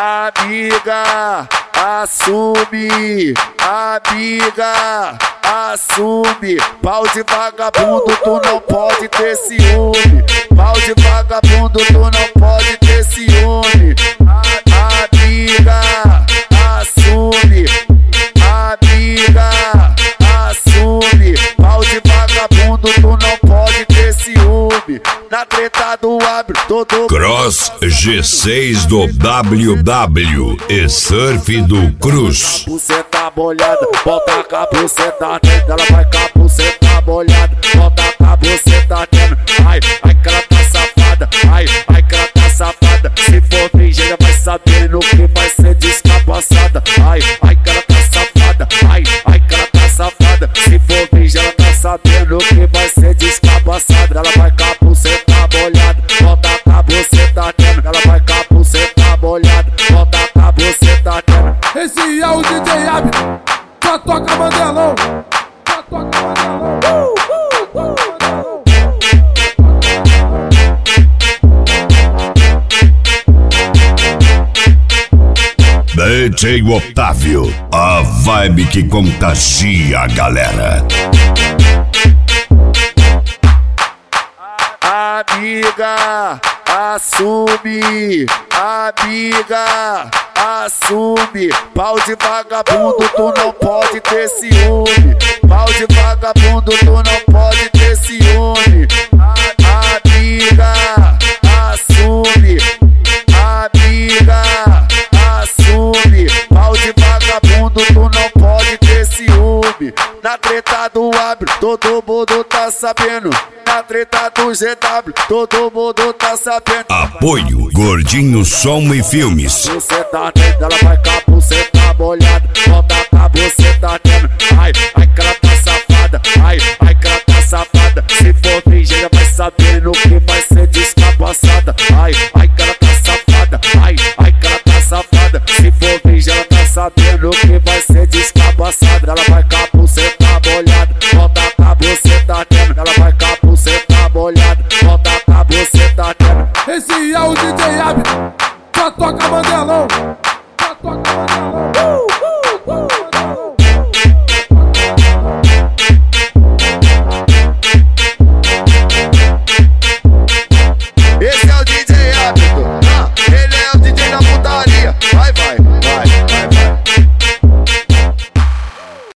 amiga, assume, amiga, assume. Pau de vagabundo, tu não pode ter ciúme. Pau de vagabundo, tu não pode ter ciúme. Amiga, assume, amiga, assume. Pau de vagabundo, tu não pode ter ciúme. Na treta do abre, todo Cross G6 do WW e Surf do Cruz. Buceta molhada, bota a buceta dentro, ela vai com a buceta molhada, bota a buceta dentro. Ai, ai que ela tá safada, ai, ai que ela tá safada. Se for virgem, ela vai saber no que vai ser descapaçada. Ai, ai que ela tá safada, ai, ai que ela tá safada. Se for virgem, ela tá sabendo que vai ser descapaçada. Ela vai com a buceta molhada, bota a buceta dentro, ela vai com a buceta molhada, bota a buceta dentro. Esse é o DJ Ab, só toca Mandelão, só toca Mandelão. DJ Otávio, a vibe que contagia a galera. Amiga, assume, amiga, assume. Pau de vagabundo, tu não pode ter ciúme. Pau de vagabundo, tu não pode ter ciúme. Amiga, assume, amiga, assume. Pau de vagabundo, tu não pode ter ciúme. Na treta do abre, todo mundo tá sabendo. Na treta do GW, todo mundo tá sabendo. Apoio Gordinho Som e Filmes. Buceta dentro, ela vai com a buceta molhada, bota a buceta dentro. Ai, ai que ela tá safada, ai, ai que ela tá safada. Se for virgem, ela vai saber no que vai ser